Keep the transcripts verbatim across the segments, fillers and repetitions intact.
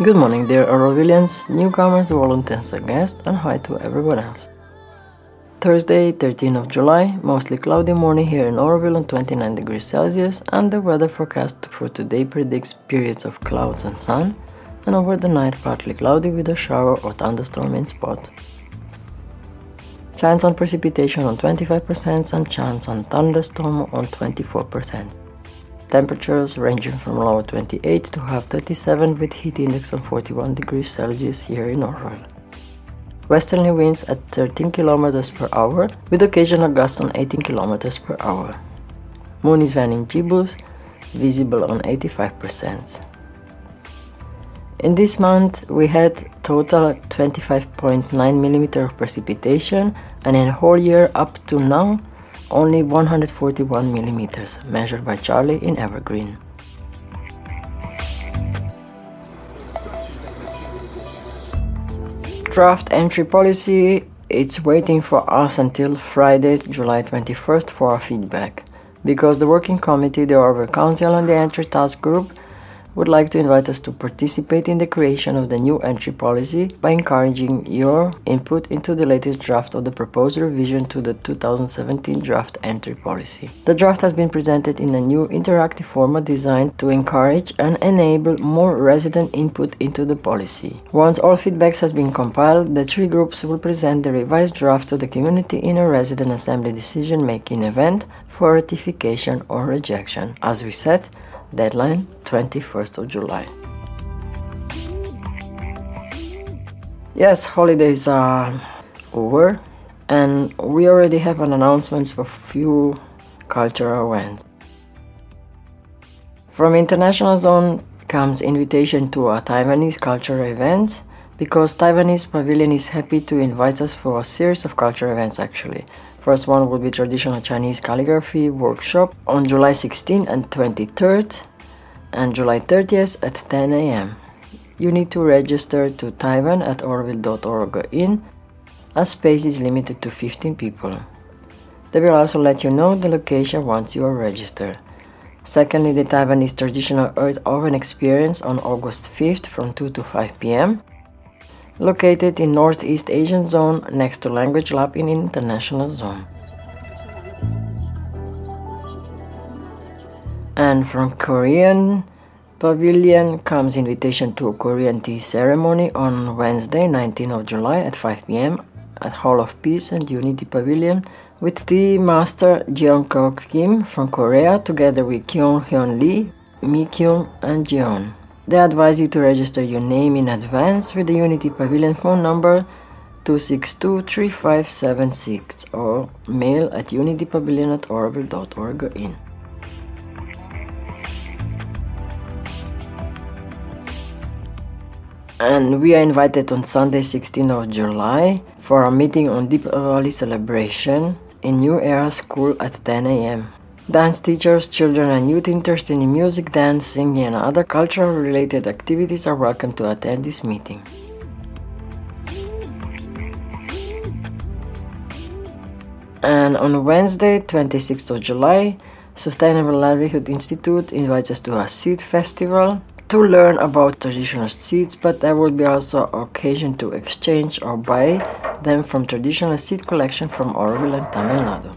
Good morning, dear Aurovilians, newcomers, volunteers and guests, and hi to everyone else. Thursday, thirteenth of July, mostly cloudy morning here in Auroville on twenty-nine degrees Celsius, and the weather forecast for today predicts periods of clouds and sun, and over the night partly cloudy with a shower or thunderstorm in spot. Chance on precipitation on twenty-five percent and chance on thunderstorm on twenty-four percent. Temperatures ranging from low twenty-eight to high thirty-seven with heat index on forty-one degrees Celsius here in Auroville. Westerly winds at thirteen kilometers per hour with occasional gusts on eighteen kilometers per hour. Moon is waning gibbous, visible on eighty-five percent. In this month we had total twenty-five point nine millimeters of precipitation, and in the whole year up to now only one hundred forty-one millimeters, measured by Charlie in Evergreen. Draft entry policy, it's waiting for us until Friday, July twenty-first for our feedback, because the Working Committee, the Auroville Council and the Entry Task Group would like to invite us to participate in the creation of the new entry policy by encouraging your input into the latest draft of the proposed revision to the two thousand seventeen draft entry policy. The draft has been presented in a new interactive format designed to encourage and enable more resident input into the policy. Once all feedbacks has been compiled, the three groups will present the revised draft to the community in a resident assembly decision-making event for ratification or rejection. As we said, deadline twenty-first of July. Yes, holidays are over and we already have an announcement for few cultural events. From International Zone comes invitation to a Taiwanese cultural events, because Taiwanese Pavilion is happy to invite us for a series of cultural events actually. First one will be traditional Chinese calligraphy workshop on July sixteenth and twenty-third and July thirtieth at ten a m You need to register to Taiwan at auroville dot org in, as space is limited to fifteen people. They will also let you know the location once you are registered. Secondly, the Taiwanese traditional earth oven experience on August fifth from two to five p m located in Northeast Asian Zone next to Language Lab in International Zone. And from Korean Pavilion comes invitation to a Korean tea ceremony on Wednesday, nineteenth of July at five p m at Hall of Peace and Unity Pavilion with tea master Jeon Kok Kim from Korea together with Kyung Hyun Lee, Mi Kyung and Jeon. They advise you to register your name in advance with the Unity Pavilion phone number two six two, three five seven six or mail at unitypavilion at auroville dot org in. And we are invited on Sunday, sixteenth of July for a meeting on Deepavali celebration in New Era School at ten a m Dance teachers, children and youth interested in music, dance, singing and other cultural related activities are welcome to attend this meeting. And on Wednesday, twenty-sixth of July, Sustainable Livelihood Institute invites us to a seed festival to learn about traditional seeds, but there will be also occasion to exchange or buy them from traditional seed collection from Auroville and Tamil Nadu.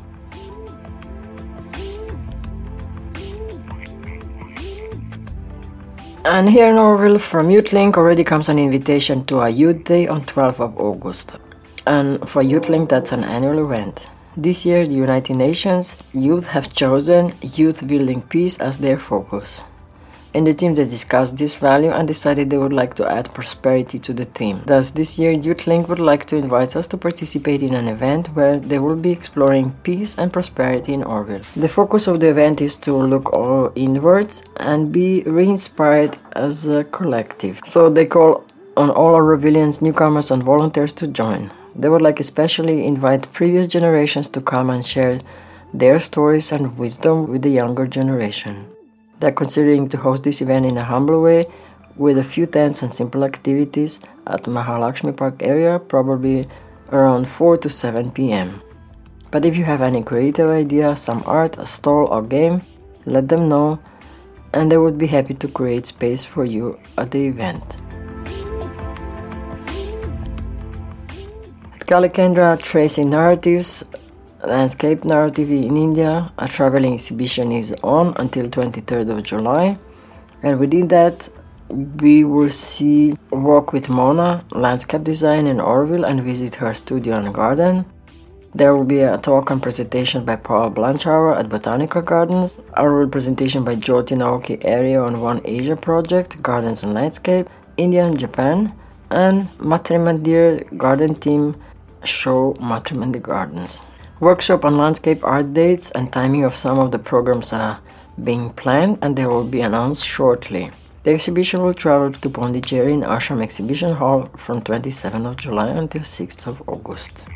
And here in Auroville from YouthLink already comes an invitation to a Youth Day on twelfth of August. And for YouthLink, that's an annual event. This year the United Nations youth have chosen youth building peace as their focus. In the team they discussed this value and decided they would like to add prosperity to the theme. Thus this year YouthLink would like to invite us to participate in an event where they will be exploring peace and prosperity in Auroville. The focus of the event is to look all inwards and be re-inspired as a collective. So they call on all Aurovillians, newcomers and volunteers to join. They would like especially invite previous generations to come and share their stories and wisdom with the younger generation. They're considering to host this event in a humble way with a few tents and simple activities at Mahalakshmi Park area, probably around four to seven p m But if you have any creative idea, some art, a stall or game, let them know and they would be happy to create space for you at the event. Kalakendra Tracing Narratives, Landscape Narrative in India. A traveling exhibition is on until twenty-third of July. And within that, we will see Walk with Mona, landscape design in Oroville, and visit her studio and garden. There will be a talk and presentation by Paul Blanchauer at Botanical Gardens, a oral presentation by Jyoti Naoki Area on One Asia project, Gardens and Landscape, India and Japan, and Matrimandir Garden Team show Matrimandir Gardens. Workshop on landscape art dates and timing of some of the programs are being planned, and they will be announced shortly. The exhibition will travel to Pondicherry in Ashram Exhibition Hall from twenty-seventh of July until sixth of August.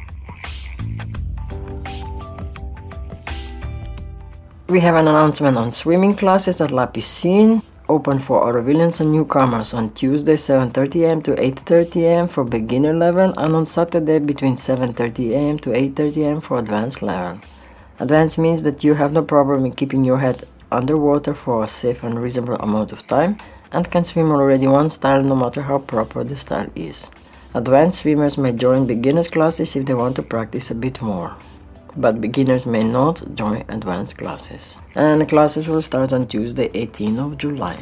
We have an announcement on swimming classes at La Piscine, open for Orovillians and newcomers on Tuesday seven thirty a m to eight thirty a m for beginner level, and on Saturday between seven thirty a m to eight thirty a m for advanced level. Advanced means that you have no problem in keeping your head underwater for a safe and reasonable amount of time, and can swim already one style no matter how proper the style is. Advanced swimmers may join beginners classes if they want to practice a bit more, but beginners may not join advanced classes. And the classes will start on Tuesday eighteenth of July.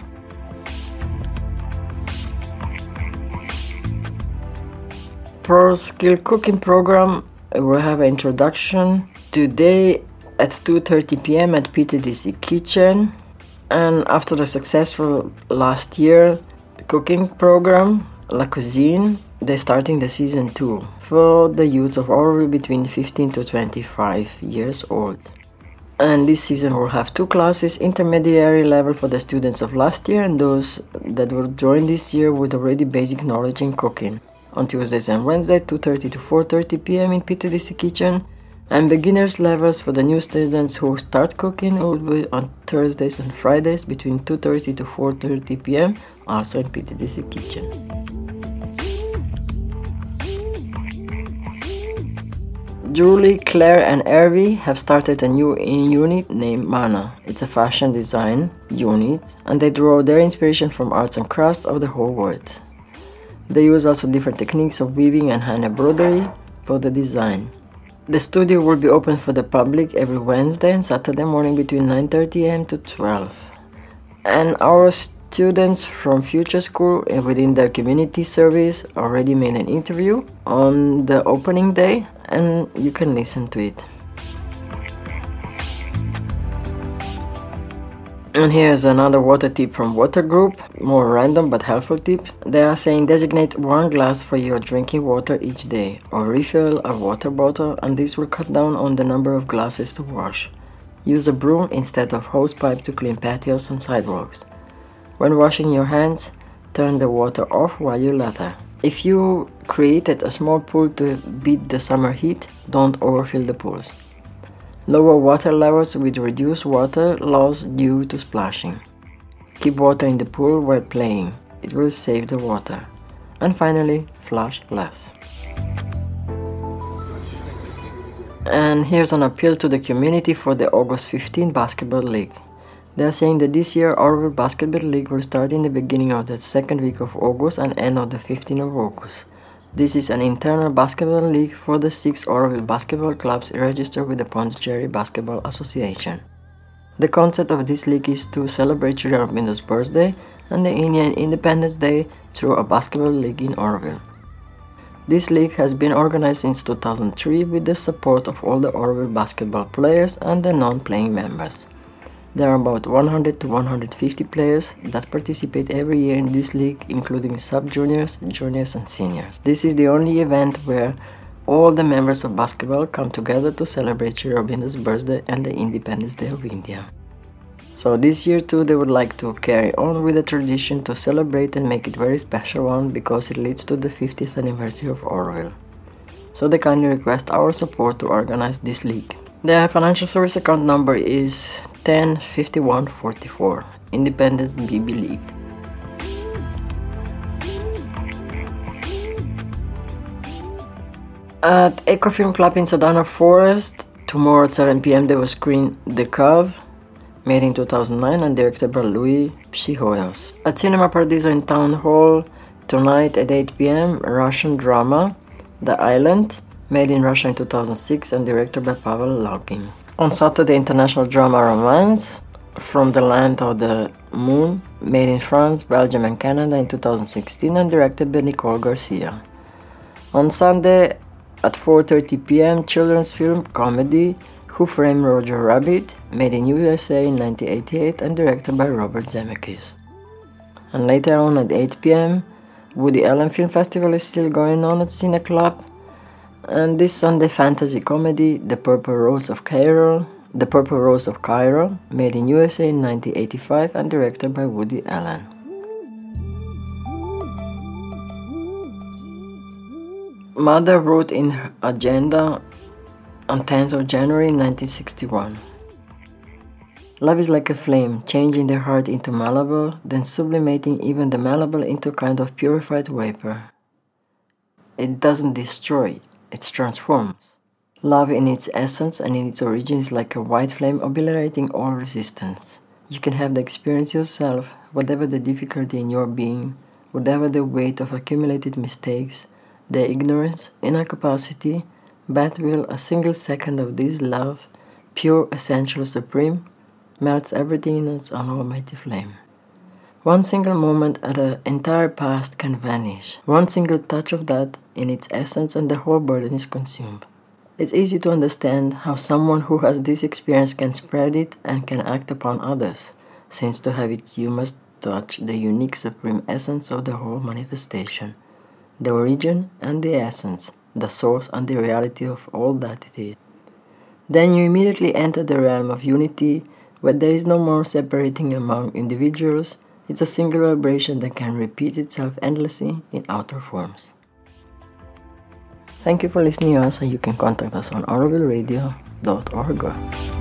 Pro Skill Cooking Program will have an introduction today at two thirty p m at P T D C Kitchen. And after the successful last year cooking program, La Cuisine, they're starting the season two for the youth of Oroville between fifteen to twenty-five years old. And this season will have two classes, intermediary level for the students of last year and those that will join this year with already basic knowledge in cooking. On Tuesdays and Wednesdays, two thirty to four thirty p m in P T D C Kitchen. And beginners levels for the new students who start cooking will be on Thursdays and Fridays between two thirty to four thirty p m also in P T D C Kitchen. Julie, Claire and Hervey have started a new unit named Mana. It's a fashion design unit, and they draw their inspiration from arts and crafts of the whole world. They use also different techniques of weaving and hand embroidery for the design. The studio will be open for the public every Wednesday and Saturday morning between nine thirty a m to twelve. And our students from Future School within their community service already made an interview on the opening day, and you can listen to it. And here's another water tip from Water Group, more random but helpful tip. They are saying designate one glass for your drinking water each day, or refill a water bottle, and this will cut down on the number of glasses to wash. Use a broom instead of hosepipe to clean patios and sidewalks. When washing your hands, turn the water off while you lather. If you created a small pool to beat the summer heat, don't overfill the pools. Lower water levels with reduced water loss due to splashing. Keep water in the pool while playing. It will save the water. And finally, flush less. And here's an appeal to the community for the August fifteenth Basketball League. They are saying that this year Oroville Basketball League will start in the beginning of the second week of August and end on the fifteenth of August. This is an internal basketball league for the six Oroville basketball clubs registered with the Pondicherry Basketball Association. The concept of this league is to celebrate Sri Aurobindo's birthday and the Indian Independence Day through a basketball league in Oroville. This league has been organized since two thousand three with the support of all the Oroville basketball players and the non-playing members. There are about one hundred to one hundred fifty players that participate every year in this league, including sub-juniors, juniors and seniors. This is the only event where all the members of basketball come together to celebrate Sri Aurobindo's birthday and the Independence Day of India. So this year too they would like to carry on with the tradition to celebrate and make it a very special one because it leads to the fiftieth anniversary of Oroville. So they kindly request our support to organize this league. The financial service account number is ten fifty-one forty-four, Independence B B League. At Ecofilm Club in Sedona Forest, tomorrow at seven p m they will screen The Cove, made in two thousand nine and directed by Louis Psihoyos. At Cinema Paradiso in Town Hall, tonight at eight p m, Russian drama, The Island, made in Russia in two thousand six and directed by Pavel Login. On Saturday, international drama Romance, From the Land of the Moon, made in France, Belgium and Canada in two thousand sixteen and directed by Nicole Garcia. On Sunday at four thirty p m, children's film comedy Who Framed Roger Rabbit, made in U S A in nineteen eighty-eight and directed by Robert Zemeckis. And later on at eight p m, Woody Allen Film Festival is still going on at Cine Club, and this Sunday fantasy comedy The Purple Rose of Cairo, The Purple Rose of Cairo, made in U S A in nineteen eighty-five and directed by Woody Allen. Mother wrote in her agenda on tenth of January nineteen sixty-one. Love is like a flame, changing the heart into malleable, then sublimating even the malleable into a kind of purified vapor. It doesn't destroy, it transforms. Love in its essence and in its origin is like a white flame obliterating all resistance. You can have the experience yourself, whatever the difficulty in your being, whatever the weight of accumulated mistakes, the ignorance, inner capacity, bad will, a single second of this love, pure, essential, supreme, melts everything in its own almighty flame. One single moment at an entire past can vanish. One single touch of that in its essence and the whole burden is consumed. It's easy to understand how someone who has this experience can spread it and can act upon others, since to have it you must touch the unique supreme essence of the whole manifestation, the origin and the essence, the source and the reality of all that it is. Then you immediately enter the realm of unity, where there is no more separating among individuals. It's a single vibration that can repeat itself endlessly in outer forms. Thank you for listening to us, and you can contact us on auroville radio dot org.